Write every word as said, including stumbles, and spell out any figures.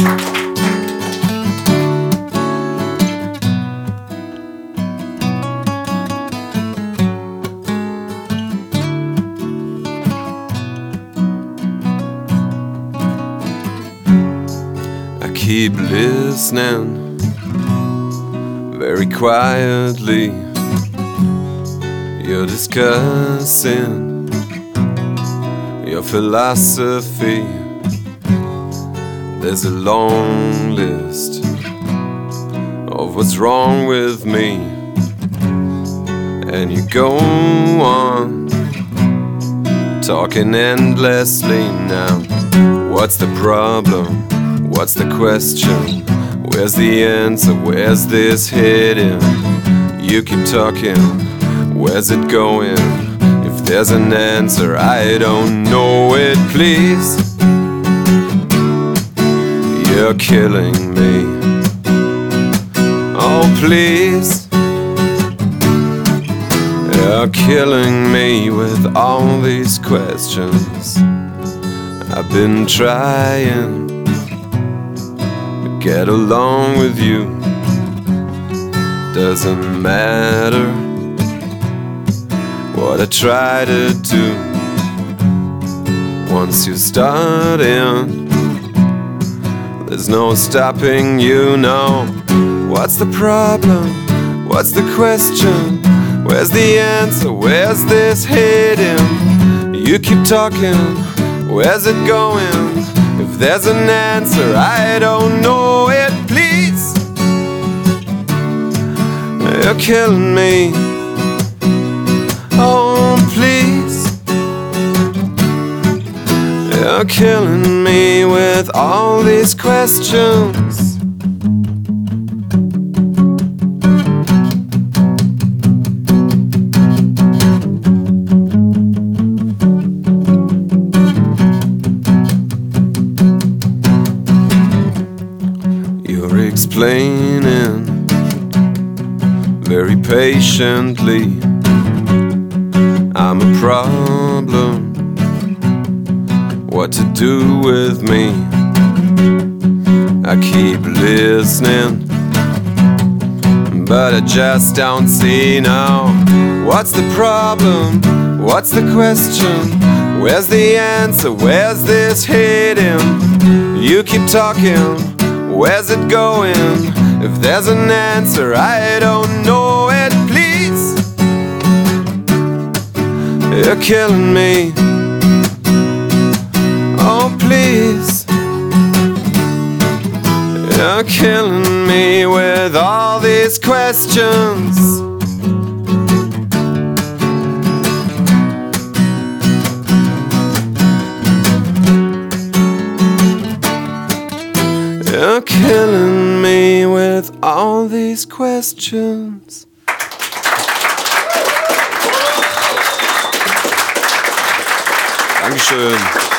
Keep listening very quietly. You're discussing your philosophy. There's a long list of what's wrong with me, and you go on talking endlessly now. What's the problem? What's the question? Where's the answer? Where's this hidden? You keep talking, where's it going? If there's an answer, I don't know it, please. You're killing me. Oh, please. You're killing me with all these questions. I've been trying get along with you. Doesn't matter what I try to do. Once you start in, there's no stopping you, no. What's the problem? What's the question? Where's the answer? Where's this hidden? You keep talking, where's it going? If there's an answer, I don't know it, please. You're killing me. Oh, please. You're killing me with all these questions. Explaining very patiently I'm a problem, what to do with me. I keep listening, but I just don't see now. What's the problem? What's the question? Where's the answer? Where's this hidden? You keep talking, where's it going? If there's an answer, I don't know it, please. You're killing me. Oh, please. You're killing me with all these questions. You're killing me with all these questions. Dankeschön.